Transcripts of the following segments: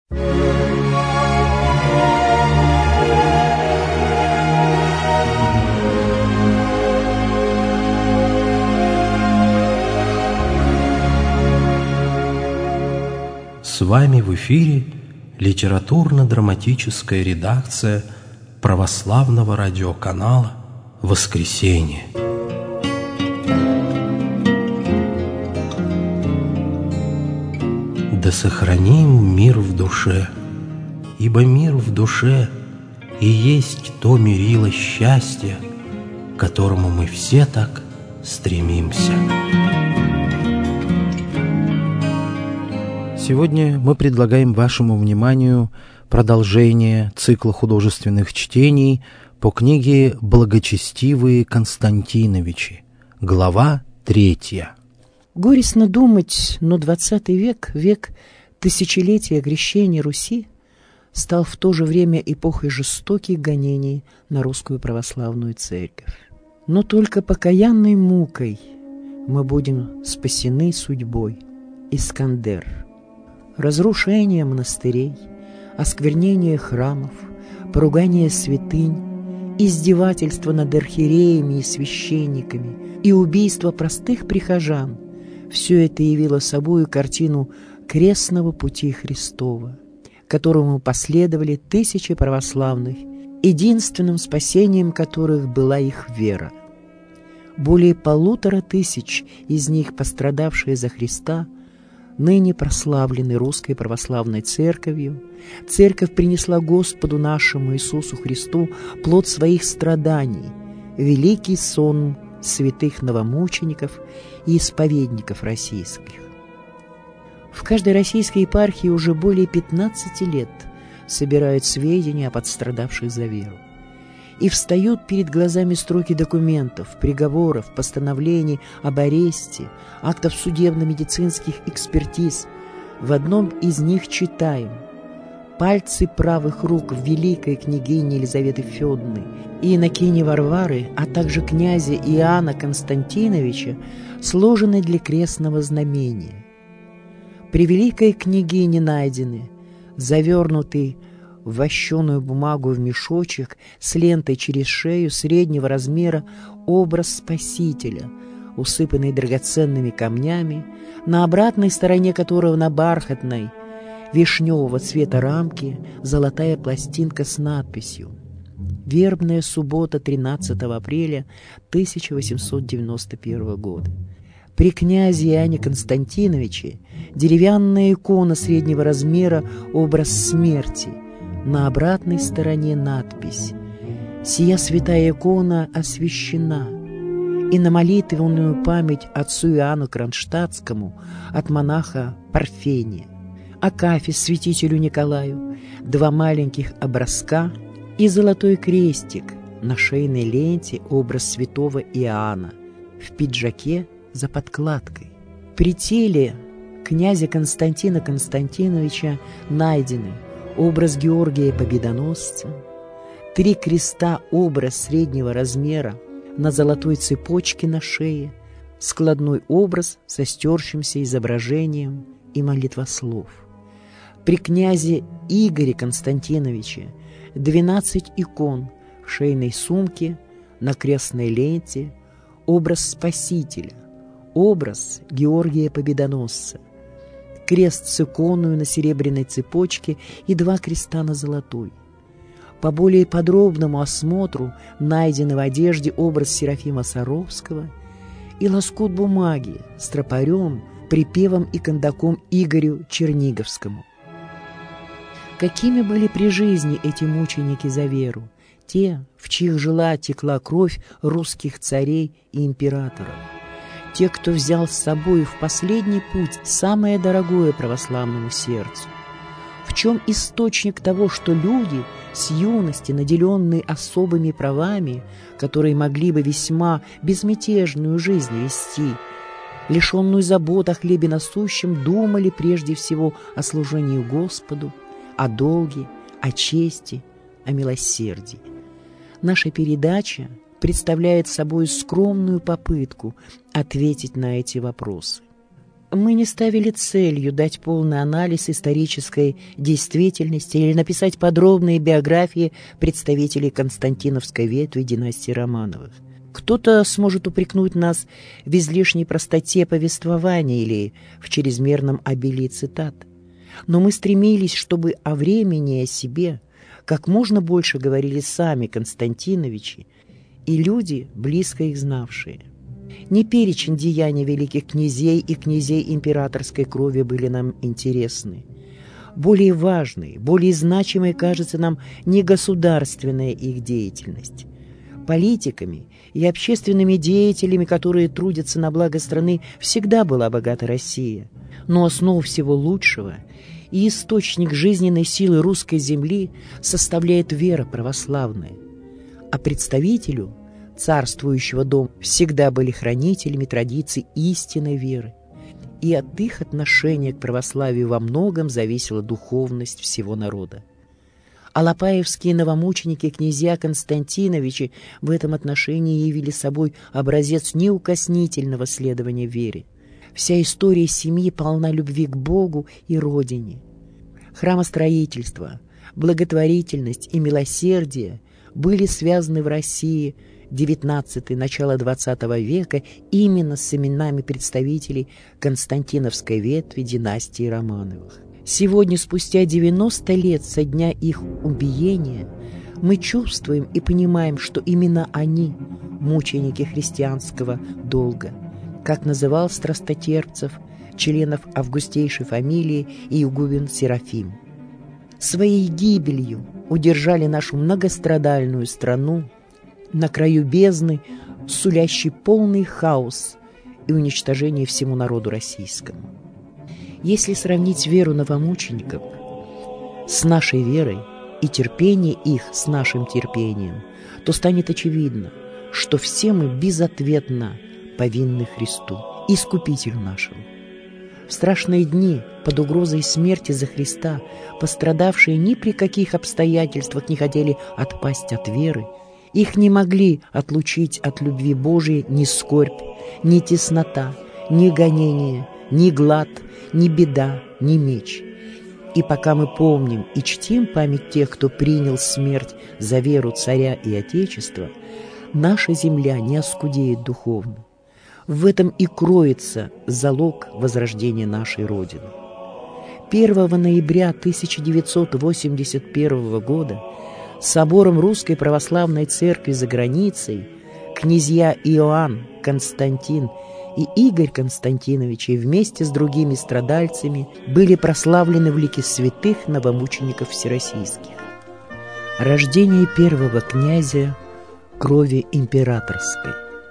С вами в эфире литературно-драматическая редакция православного радиоканала «Воскресенье». Да сохраним мир в душе, ибо мир в душе и есть то мерило счастья, к которому мы все так стремимся. Сегодня мы предлагаем вашему вниманию продолжение цикла художественных чтений по книге «Благочестивые Константиновичи», глава 3. Горестно думать, но 20 век, век тысячелетия крещения Руси, стал в то же время эпохой жестоких гонений на русскую православную церковь. Но только покаянной мукой мы будем спасены судьбой. Искандер. Разрушение монастырей, осквернение храмов, поругание святынь, издевательство над архиереями и священниками и убийство простых прихожан – все это явило собою картину крестного пути Христова, которому последовали тысячи православных, единственным спасением которых была их вера. Более 1500 из них, пострадавшие за Христа, ныне прославлены Русской Православной Церковью. Церковь принесла Господу нашему Иисусу Христу плод своих страданий, великий сон святых новомучеников и исповедников российских. В каждой российской епархии уже более 15 лет собирают сведения о пострадавших за веру. И встают перед глазами строки документов, приговоров, постановлений об аресте, актов судебно-медицинских экспертиз. В одном из них читаем: пальцы правых рук великой княгини Елизаветы Федоровны и инокини Варвары, а также князя Иоанна Константиновича сложены для крестного знамения. При великой княгине найдены завернутый в вощеную бумагу в мешочек с лентой через шею среднего размера образ Спасителя, усыпанный драгоценными камнями, на обратной стороне которого на бархатной вишневого цвета рамке золотая пластинка с надписью «Вербная суббота 13 апреля 1891 года». При князе Иоанне Константиновиче деревянная икона среднего размера образ смерти, на обратной стороне надпись «Сия святая икона освящена» и на молитвенную память отцу Иоанну Кронштадтскому от монаха Парфения. Акафист святителю Николаю, 2 маленьких образка и золотой крестик на шейной ленте образ святого Иоанна в пиджаке за подкладкой. При теле князя Константина Константиновича найдены образ Георгия Победоносца, 3 креста образ среднего размера на золотой цепочке на шее, складной образ со стершимся изображением и молитвослов. При князе Игоре Константиновиче 12 икон в шейной сумке, на крестной ленте, образ Спасителя, образ Георгия Победоносца, крест с иконою на серебряной цепочке и 2 креста на золотой. По более подробному осмотру найдены в одежде образ Серафима Саровского и лоскут бумаги с тропарем, припевом и кондаком Игорю Черниговскому. Какими были при жизни эти мученики за веру, те, в чьих жилах текла кровь русских царей и императоров, те, кто взял с собой в последний путь самое дорогое православному сердцу? В чем источник того, что люди с юности, наделенные особыми правами, которые могли бы весьма безмятежную жизнь вести, лишенную забот о хлебе насущем, думали прежде всего о служении Господу, о долге, о чести, о милосердии? Наша передача представляет собой скромную попытку ответить на эти вопросы. Мы не ставили целью дать полный анализ исторической действительности или написать подробные биографии представителей константиновской ветви династии Романовых. Кто-то сможет упрекнуть нас в излишней простоте повествования или в чрезмерном обилии цитат. Но мы стремились, чтобы о времени и о себе как можно больше говорили сами Константиновичи и люди, близко их знавшие. Не перечень деяний великих князей и князей императорской крови были нам интересны. Более важной, более значимой кажется нам не государственная их деятельность. Политиками и общественными деятелями, которые трудятся на благо страны, всегда была богата Россия. Но основу всего лучшего и источник жизненной силы русской земли составляет вера православная. А представителю царствующего дома всегда были хранителями традиций истинной веры. И от их отношения к православию во многом зависела духовность всего народа. Алапаевские новомученики князья Константиновичи в этом отношении явили собой образец неукоснительного следования вере. Вся история семьи полна любви к Богу и Родине. Храмостроительство, благотворительность и милосердие были связаны в России XIX – начало XX века именно с именами представителей Константиновской ветви династии Романовых. Сегодня, спустя 90 лет со дня их убиения, мы чувствуем и понимаем, что именно они – мученики христианского долга, как называл страстотерпцев, членов августейшей фамилии и игумен Серафим. Своей гибелью удержали нашу многострадальную страну на краю бездны, сулящий полный хаос и уничтожение всему народу российскому. Если сравнить веру новомучеников с нашей верой и терпение их с нашим терпением, то станет очевидно, что все мы безответно повинны Христу, Искупителю нашему. В страшные дни под угрозой смерти за Христа пострадавшие ни при каких обстоятельствах не хотели отпасть от веры. Их не могли отлучить от любви Божией ни скорбь, ни теснота, ни гонение, ни глад, ни беда, ни меч. И пока мы помним и чтим память тех, кто принял смерть за веру царя и отечества, наша земля не оскудеет духовно. В этом и кроется залог возрождения нашей Родины. 1 ноября 1981 года собором Русской Православной Церкви за границей князья Иоанн, Константин и Игорь Константиновичи вместе с другими страдальцами были прославлены в лике святых новомучеников всероссийских. Рождение первого князя крови императорской.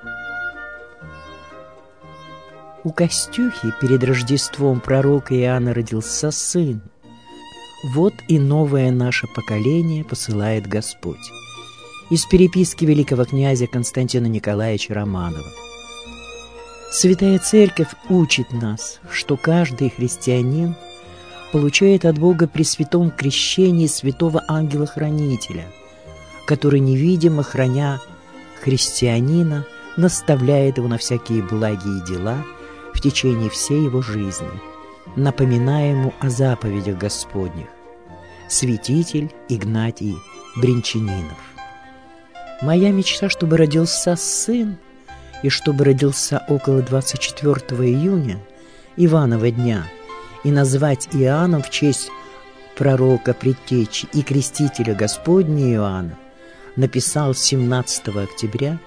У Костюхи перед Рождеством пророка Иоанна родился сын. Вот и новое наше поколение посылает Господь. Из переписки великого князя Константина Николаевича Романова. Святая Церковь учит нас, что каждый христианин получает от Бога при святом крещении святого ангела-хранителя, который, невидимо храня христианина, наставляет его на всякие благие дела в течение всей его жизни, напоминая ему о заповедях Господних. Святитель Игнатий Бринчанинов. Моя мечта, чтобы родился сын, и чтобы родился около 24 июня, Иванова дня, и назвать Иоанном в честь пророка предтечи и крестителя Господня Иоанна, написал 17 октября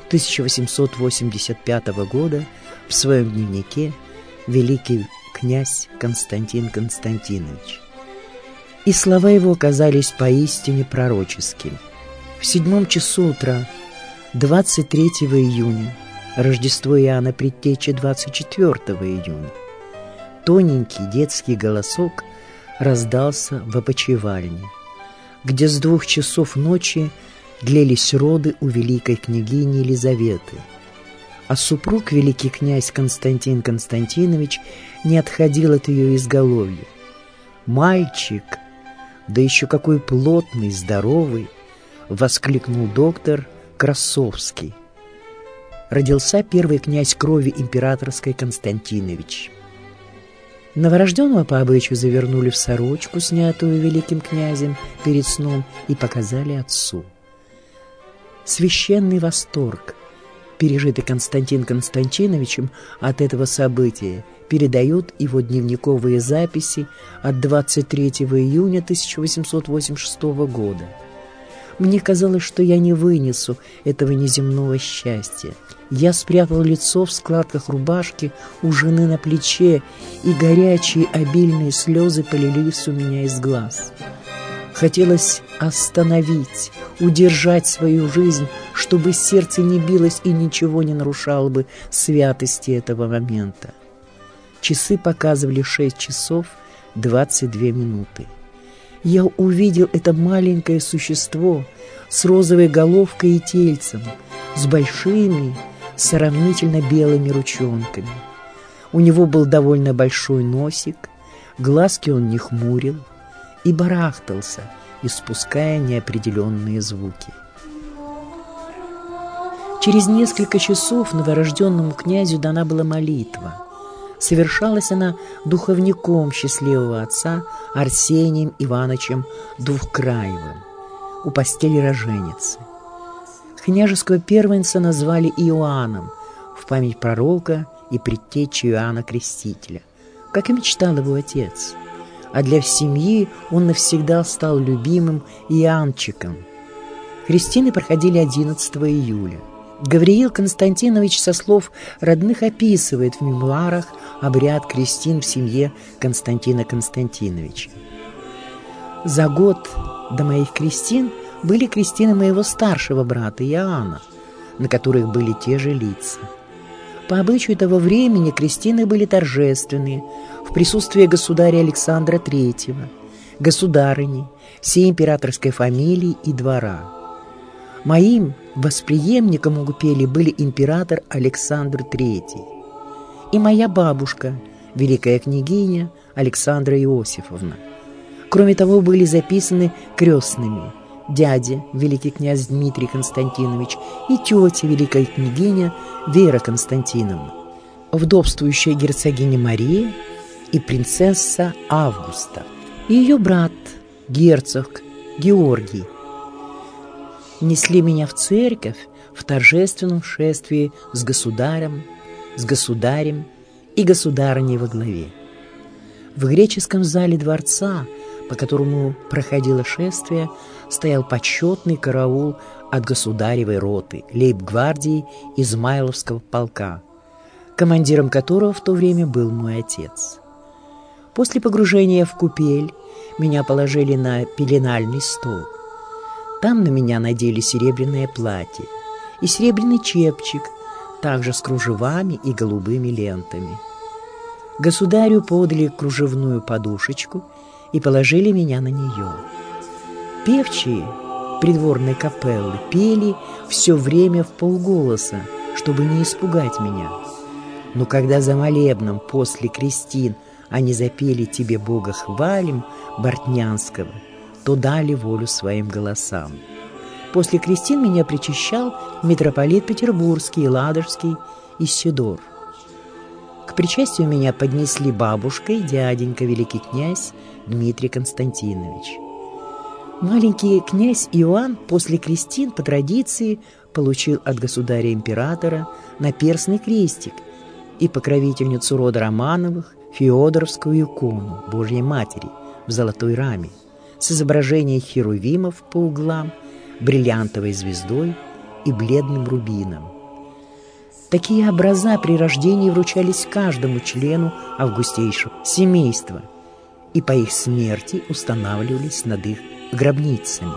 1885 года в своем дневнике великий князь Константин Константинович. И слова его оказались поистине пророческими. В 7 часу утра 23 июня, Рождество Иоанна Предтечи 24 июня, тоненький детский голосок раздался в опочивальне, где с 2 часов ночи длились роды у великой княгини Елизаветы, а супруг, великий князь Константин Константинович, не отходил от ее изголовья. «Мальчик! Да еще какой плотный, здоровый!» — воскликнул доктор Красовский. Родился первый князь крови императорской Константинович. Новорожденного по обычаю завернули в сорочку, снятую великим князем перед сном, и показали отцу. Священный восторг, пережитый Константином Константиновичем от этого события, передают его дневниковые записи от 23 июня 1886 года. Мне казалось, что я не вынесу этого неземного счастья. Я спрятал лицо в складках рубашки у жены на плече, и горячие обильные слезы полились у меня из глаз. Хотелось остановить, удержать свою жизнь, чтобы сердце не билось и ничего не нарушало бы святости этого момента. Часы показывали 6 часов 22 минуты. Я увидел это маленькое существо с розовой головкой и тельцем, с большими, сравнительно белыми ручонками. У него был довольно большой носик, глазки он не хмурил и барахтался, испуская неопределенные звуки. Через несколько часов новорожденному князю дана была молитва. Совершалась она духовником счастливого отца Арсением Ивановичем Двухкраевым у постели роженицы. Княжеского первенца назвали Иоанном в память пророка и предтечи Иоанна Крестителя, как и мечтал его отец. А для семьи он навсегда стал любимым Иоаннчиком. Крестины проходили 11 июля. Гавриил Константинович со слов родных описывает в мемуарах обряд крестин в семье Константина Константиновича. За год до моих крестин были крестины моего старшего брата Иоанна, на которых были те же лица. По обычаю того времени крестины были торжественные, в присутствии государя Александра III, государыни, всей императорской фамилии и двора. Моим восприемником у купели были император Александр III и моя бабушка, великая княгиня Александра Иосифовна. Кроме того, были записаны крестными дядя, великий князь Дмитрий Константинович, и тетя, великая княгиня Вера Константиновна, вдовствующая герцогиня Мария и принцесса Августа, и ее брат, герцог Георгий. Несли меня в церковь в торжественном шествии с государем и государыней во главе. В греческом зале дворца, по которому проходило шествие, стоял почетный караул от государевой роты, лейб-гвардии Измайловского полка, командиром которого в то время был мой отец. После погружения в купель меня положили на пеленальный стол. Там на меня надели серебряное платье и серебряный чепчик, также с кружевами и голубыми лентами. Государю подали кружевную подушечку и положили меня на нее. Певчие придворной капеллы пели все время вполголоса, чтобы не испугать меня. Но когда за молебном после крестин они запели «Тебе Бога хвалим» Бортнянского, то дали волю своим голосам. После крестин меня причащал митрополит Петербургский, Ладожский и Сидор. К причастию меня поднесли бабушка и дяденька, великий князь Дмитрий Константинович. Маленький князь Иоанн после крестин по традиции получил от государя-императора наперстный крестик и покровительницу рода Романовых Феодоровскую икону Божьей Матери в золотой раме с изображением херувимов по углам, бриллиантовой звездой и бледным рубином. Такие образа при рождении вручались каждому члену августейшего семейства и по их смерти устанавливались над их гробницами.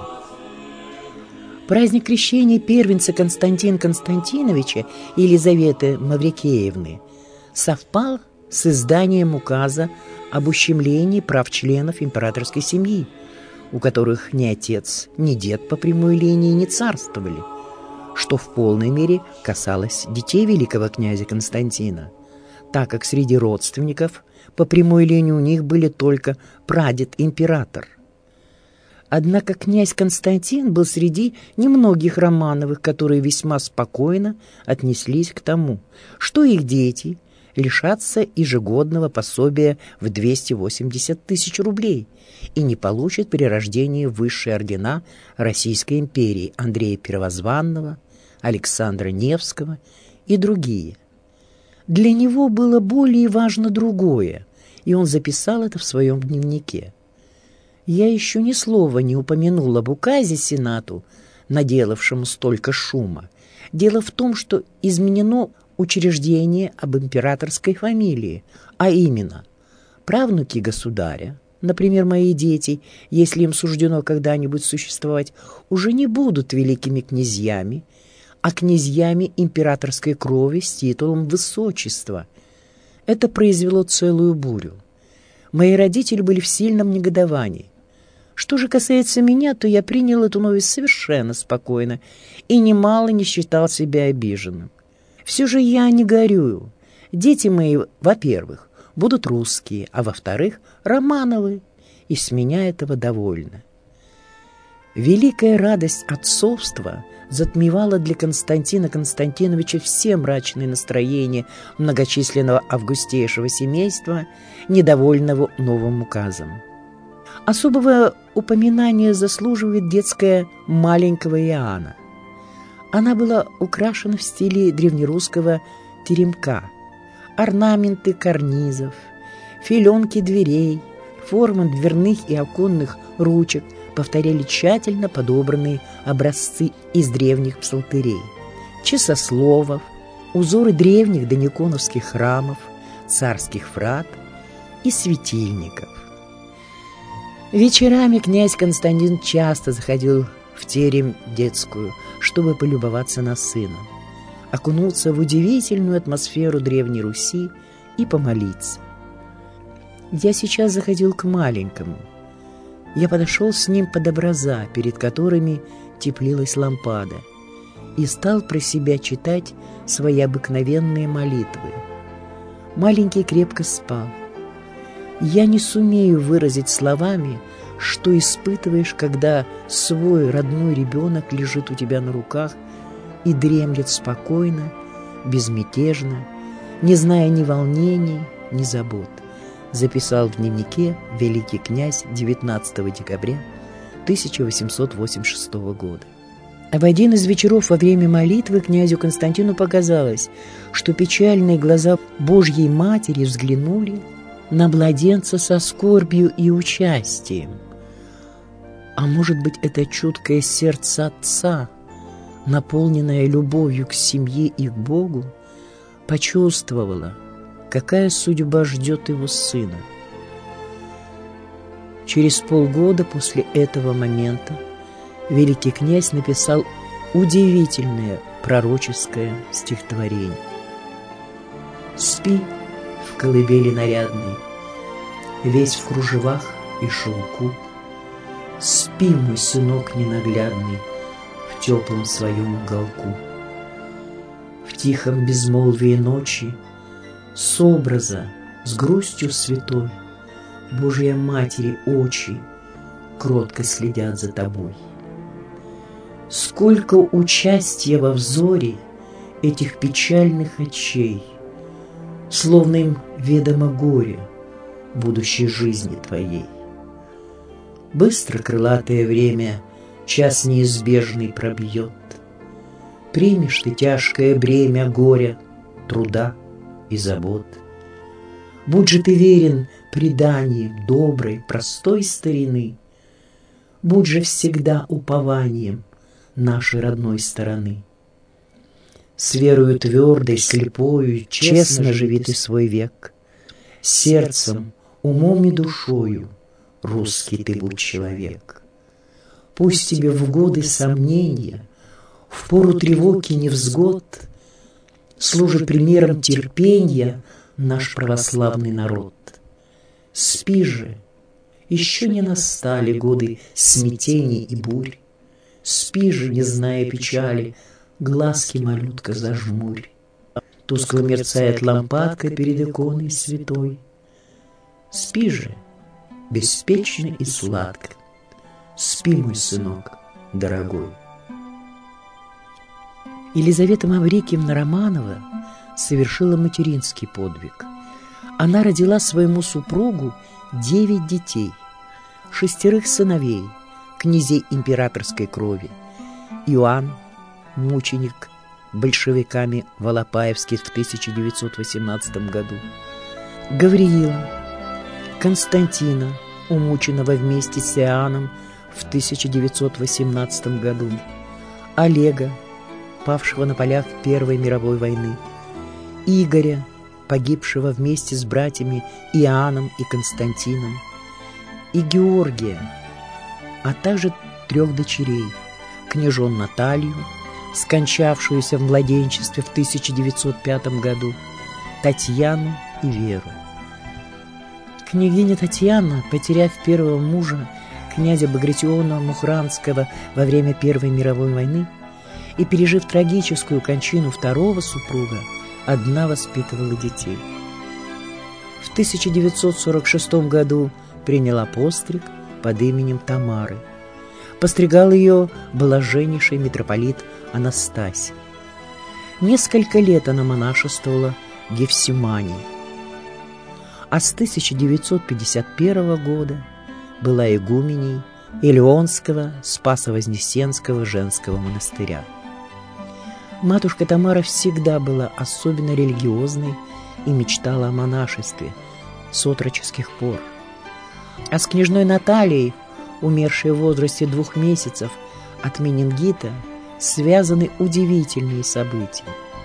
Праздник крещения первенца Константина Константиновича и Елизаветы Маврикеевны совпал с изданием указа об ущемлении прав членов императорской семьи, у которых ни отец, ни дед по прямой линии не царствовали, что в полной мере касалось детей великого князя Константина, так как среди родственников по прямой линии у них были только прадед-император. Однако князь Константин был среди немногих Романовых, которые весьма спокойно отнеслись к тому, что их дети, лишатся ежегодного пособия в 280 тысяч рублей и не получат при рождении высшие ордена Российской империи Андрея Первозванного, Александра Невского и другие. Для него было более важно другое, и он записал это в своем дневнике. Я еще ни слова не упомянул об указе Сенату, наделавшему столько шума. Дело в том, что изменено учреждение об императорской фамилии, а именно правнуки государя, например, мои дети, если им суждено когда-нибудь существовать, уже не будут великими князьями, а князьями императорской крови с титулом высочества. Это произвело целую бурю. Мои родители были в сильном негодовании. Что же касается меня, то я принял эту новость совершенно спокойно и немало не считал себя обиженным. Все же я не горюю. Дети мои, во-первых, будут русские, а во-вторых, Романовы, и с меня этого довольно. Великая радость отцовства затмевала для Константина Константиновича все мрачные настроения многочисленного августейшего семейства, недовольного новым указом. Особого упоминания заслуживает детская маленького Иоанна. Она была украшена в стиле древнерусского теремка. Орнаменты карнизов, филенки дверей, формы дверных и оконных ручек повторяли тщательно подобранные образцы из древних псалтырей, часословов, узоры древних дониконовских храмов, царских фрат и светильников. Вечерами князь Константин часто заходил в терем детскую, чтобы полюбоваться на сына, окунуться в удивительную атмосферу Древней Руси и помолиться. Я сейчас заходил к маленькому. Я подошел с ним под образа, перед которыми теплилась лампада, и стал про себя читать свои обыкновенные молитвы. Маленький крепко спал. Я не сумею выразить словами, что испытываешь, когда свой родной ребенок лежит у тебя на руках и дремлет спокойно, безмятежно, не зная ни волнений, ни забот, записал в дневнике великий князь 19 декабря 1886 года. В один из вечеров во время молитвы князю Константину показалось, что печальные глаза Божьей Матери взглянули на младенца со скорбью и участием. А может быть, это чуткое сердце отца, наполненное любовью к семье и к Богу, почувствовало, какая судьба ждет его сына. Через полгода после этого момента великий князь написал удивительное пророческое стихотворение. «Спи в колыбели нарядной, весь в кружевах и шелку. Спи, мой сынок ненаглядный, в теплом своем уголку. В тихом безмолвии ночи с образа, с грустью святой, Божья Матери очи кротко следят за тобой. Сколько участия во взоре этих печальных очей, словно им ведомо горе будущей жизни твоей. Быстро крылатое время час неизбежный пробьет. Примешь ты тяжкое бремя горя, труда и забот. Будь же ты верен преданиям доброй, простой старины. Будь же всегда упованием нашей родной стороны. С верою твердой, слепою, честно живи ты свой век. Сердцем, умом и душою русский ты будь человек. Пусть тебе в годы сомнения, в пору тревоги невзгод служит примером терпения наш православный народ. Спи же, еще не настали годы смятений и бурь. Спи же, не зная печали, глазки, малютка, зажмурь. Тускло мерцает лампадка перед иконой святой. Спи же, беспечно и сладко. Спи, мой сынок, дорогой. Елизавета Маврикиевна Романова совершила материнский подвиг. Она родила своему супругу 9 детей, 6 сыновей, князей императорской крови: Иоанн, мученик большевиками Волопаевских в 1918 году, Гавриила, Константина, умученного вместе с Иоанном в 1918 году, Олега, павшего на полях Первой мировой войны, Игоря, погибшего вместе с братьями Иоанном и Константином, и Георгия, а также 3 дочерей: княжон Наталью, скончавшуюся в младенчестве в 1905 году, Татьяну и Веру. Княгиня Татьяна, потеряв первого мужа, князя Багратиона Мухранского, во время Первой мировой войны и пережив трагическую кончину второго супруга, одна воспитывала детей. В 1946 году приняла постриг под именем Тамары. Постригал ее блаженнейший митрополит Анастасий. Несколько лет она монашествовала в Гефсимании, а с 1951 года была игуменей Илионского Спасо-Вознесенского женского монастыря. Матушка Тамара всегда была особенно религиозной и мечтала о монашестве с отроческих пор. А с княжной Натальей, умершей в возрасте 2 месяцев от менингита, связаны удивительные события.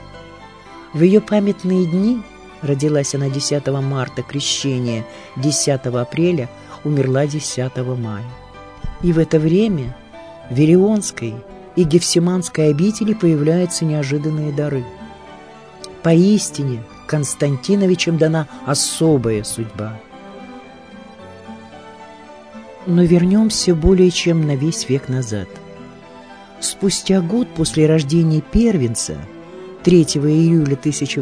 В ее памятные дни, родилась она 10 марта, крещение 10 апреля, умерла 10 мая. И в это время в Илионской и Гефсиманской обители появляются неожиданные дары. Поистине Константиновичам дана особая судьба. Но вернемся более чем на весь век назад. Спустя год после рождения первенца, 3 июля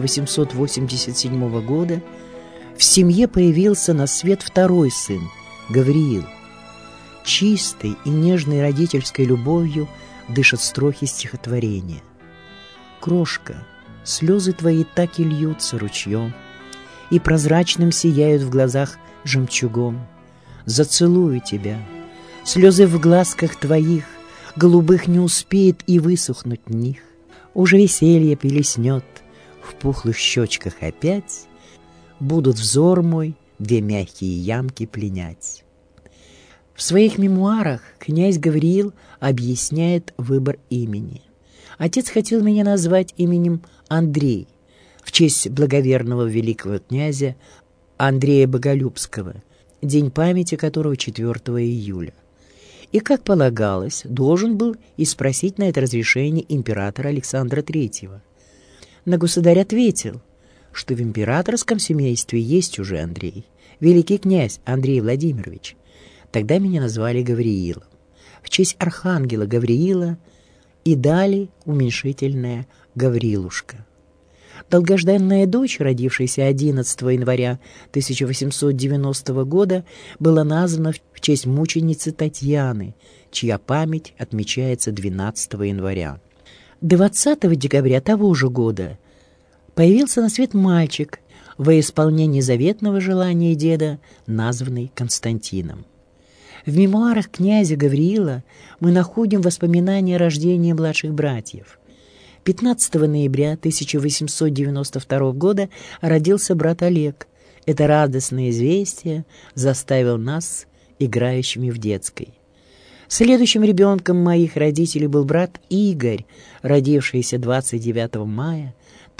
1887 года, в семье появился на свет 2-й сын, Гавриил. Чистой и нежной родительской любовью дышат строки стихотворения. «Крошка, слезы твои так и льются ручьем, и прозрачным сияют в глазах жемчугом. Зацелую тебя, слезы в глазках твоих, голубых не успеет и высохнуть в них. Уже веселье плеснет в пухлых щечках опять, будут взор мой 2 мягкие ямки пленять». В своих мемуарах князь Гавриил объясняет выбор имени. Отец хотел меня назвать именем Андрей, в честь благоверного великого князя Андрея Боголюбского, день памяти которого 4 июля. И, как полагалось, должен был и спросить на это разрешение императора Александра III. Но государь ответил, что в императорском семействе есть уже Андрей, великий князь Андрей Владимирович. Тогда меня назвали Гавриилом, в честь архангела Гавриила, и дали уменьшительное Гаврилушка. Долгожданная дочь, родившаяся 11 января 1890 года, была названа в честь мученицы Татьяны, чья память отмечается 12 января. 20 декабря того же года появился на свет мальчик во исполнении заветного желания деда, названный Константином. В мемуарах князя Гавриила мы находим воспоминания о рождении младших братьев. 15 ноября 1892 года родился брат Олег. Это радостное известие заставило нас играющими в детской. Следующим ребенком моих родителей был брат Игорь, родившийся 29 мая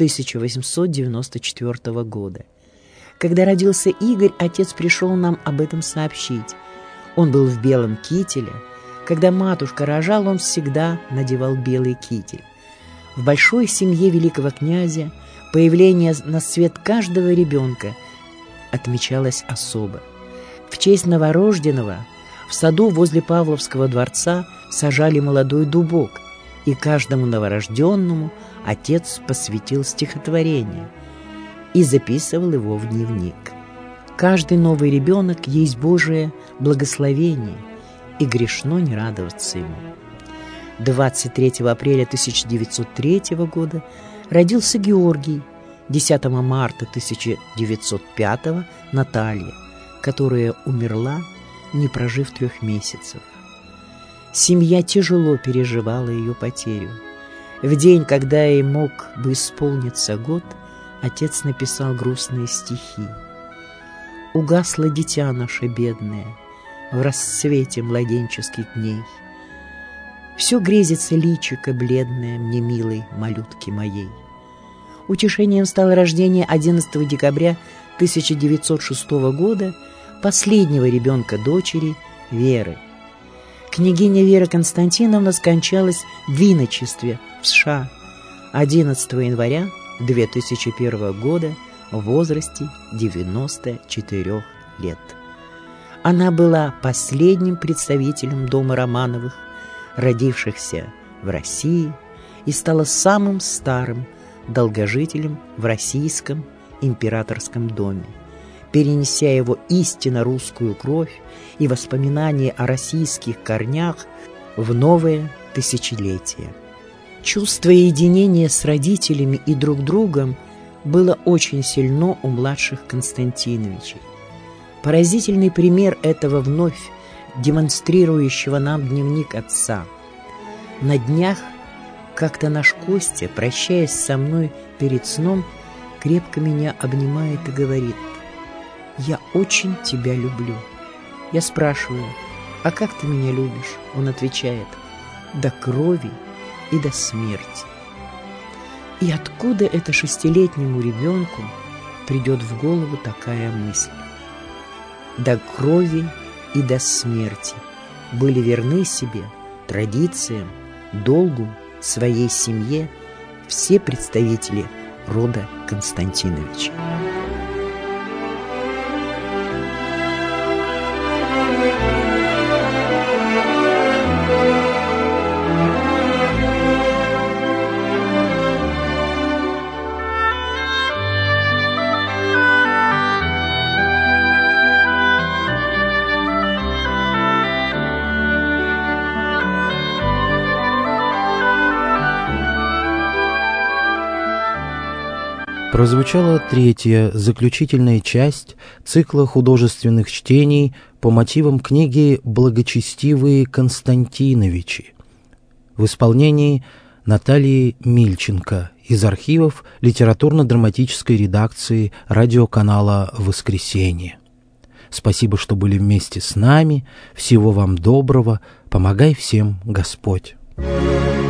1894 года. Когда родился Игорь, отец пришел нам об этом сообщить. Он был в белом кителе. Когда матушка рожала, он всегда надевал белый китель. В большой семье великого князя появление на свет каждого ребенка отмечалось особо. В честь новорожденного в саду возле Павловского дворца сажали молодой дубок, и каждому новорожденному отец посвятил стихотворение и записывал его в дневник. Каждый новый ребенок есть Божие благословение, и грешно не радоваться ему. 23 апреля 1903 года родился Георгий, 10 марта 1905 Наталья, которая умерла, не прожив 3 месяцев. Семья тяжело переживала ее потерю. В день, когда ей мог бы исполниться год, отец написал грустные стихи. «Угасло дитя наше бедное в расцвете младенческих дней. Все грезится личико бледное мне, милой малютки моей». Утешением стало рождение 11 декабря 1906 года последнего ребенка дочери Веры. Княгиня Вера Константиновна скончалась в иночестве в США 11 января 2001 года в возрасте 94 лет. Она была последним представителем дома Романовых, родившихся в России, и стала самым старым долгожителем в российском императорском доме, перенеся его истинно русскую кровь и воспоминания о российских корнях в новое тысячелетие. Чувство единения с родителями и друг другом было очень сильно у младших Константиновичей. Поразительный пример этого вновь демонстрирующего нам дневник отца. На днях как-то наш Костя, прощаясь со мной перед сном, крепко меня обнимает и говорит: «Я очень тебя люблю». Я спрашиваю: «А как ты меня любишь?» Он отвечает: «До крови и до смерти». И откуда это 6-летнему ребенку придет в голову такая мысль? До крови и до смерти были верны себе, традициям, долгу, своей семье все представители рода Константиновича. Прозвучала 3-я, заключительная часть цикла художественных чтений по мотивам книги «Благочестивые Константиновичи» в исполнении Натальи Мильченко из архивов литературно-драматической редакции радиоканала «Воскресенье». Спасибо, что были вместе с нами. Всего вам доброго. Помогай всем Господь.